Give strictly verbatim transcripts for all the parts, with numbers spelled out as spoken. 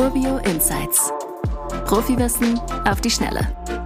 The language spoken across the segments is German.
Urbio Insights. Profiwissen auf die Schnelle.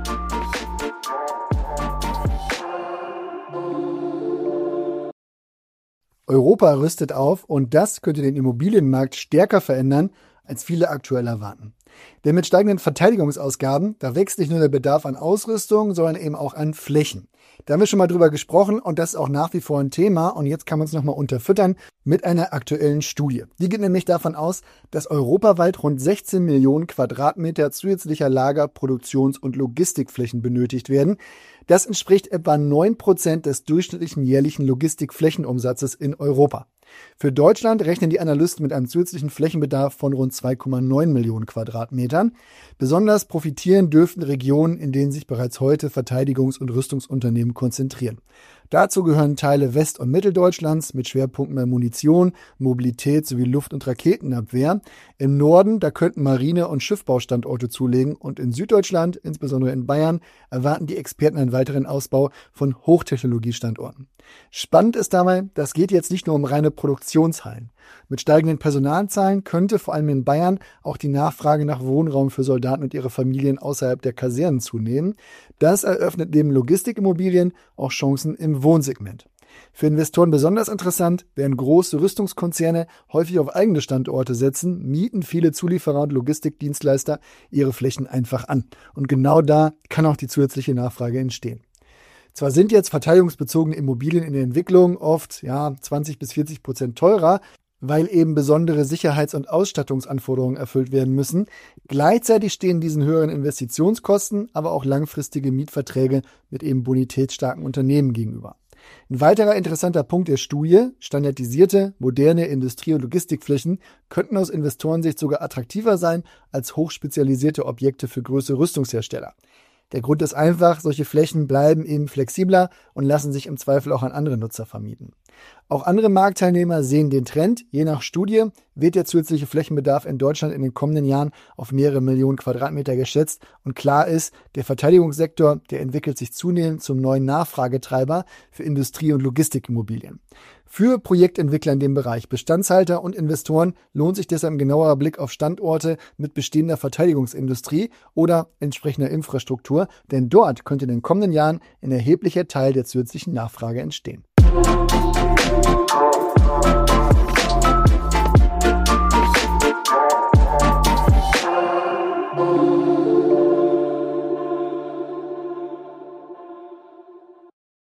Europa rüstet auf und das könnte den Immobilienmarkt stärker verändern, als viele aktuell erwarten. Denn mit steigenden Verteidigungsausgaben, da wächst nicht nur der Bedarf an Ausrüstung, sondern eben auch an Flächen. Da haben wir schon mal drüber gesprochen und das ist auch nach wie vor ein Thema und jetzt kann man es nochmal unterfüttern mit einer aktuellen Studie. Die geht nämlich davon aus, dass europaweit rund sechzehn Millionen Quadratmeter zusätzlicher Lager-, Produktions- und Logistikflächen benötigt werden. Das entspricht etwa neun Prozent des durchschnittlichen jährlichen Logistikflächenumsatzes in Europa. Für Deutschland rechnen die Analysten mit einem zusätzlichen Flächenbedarf von rund zwei Komma neun Millionen Quadratmetern. Besonders profitieren dürften Regionen, in denen sich bereits heute Verteidigungs- und Rüstungsunternehmen konzentrieren. Dazu gehören Teile West- und Mitteldeutschlands mit Schwerpunkten bei Munition, Mobilität sowie Luft- und Raketenabwehr. Im Norden, da könnten Marine- und Schiffbaustandorte zulegen und in Süddeutschland, insbesondere in Bayern, erwarten die Experten einen weiteren Ausbau von Hochtechnologiestandorten. Spannend ist dabei, das geht jetzt nicht nur um reine Produktionshallen. Mit steigenden Personalzahlen könnte vor allem in Bayern auch die Nachfrage nach Wohnraum für Soldaten und ihre Familien außerhalb der Kasernen zunehmen. Das eröffnet neben Logistikimmobilien auch Chancen im Wohnsegment. Für Investoren besonders interessant, während große Rüstungskonzerne häufig auf eigene Standorte setzen, mieten viele Zulieferer und Logistikdienstleister ihre Flächen einfach an. Und genau da kann auch die zusätzliche Nachfrage entstehen. Zwar sind jetzt verteidigungsbezogene Immobilien in der Entwicklung oft ja, zwanzig bis vierzig Prozent teurer, weil eben besondere Sicherheits- und Ausstattungsanforderungen erfüllt werden müssen. Gleichzeitig stehen diesen höheren Investitionskosten aber auch langfristige Mietverträge mit eben bonitätsstarken Unternehmen gegenüber. Ein weiterer interessanter Punkt der Studie: standardisierte, moderne Industrie- und Logistikflächen könnten aus Investorensicht sogar attraktiver sein als hochspezialisierte Objekte für größere Rüstungshersteller. Der Grund ist einfach, solche Flächen bleiben eben flexibler und lassen sich im Zweifel auch an andere Nutzer vermieten. Auch andere Marktteilnehmer sehen den Trend. Je nach Studie wird der zusätzliche Flächenbedarf in Deutschland in den kommenden Jahren auf mehrere Millionen Quadratmeter geschätzt. Und klar ist, der Verteidigungssektor, der entwickelt sich zunehmend zum neuen Nachfragetreiber für Industrie- und Logistikimmobilien. Für Projektentwickler in dem Bereich, Bestandshalter und Investoren lohnt sich deshalb ein genauerer Blick auf Standorte mit bestehender Verteidigungsindustrie oder entsprechender Infrastruktur, denn dort könnte in den kommenden Jahren ein erheblicher Teil der zusätzlichen Nachfrage entstehen.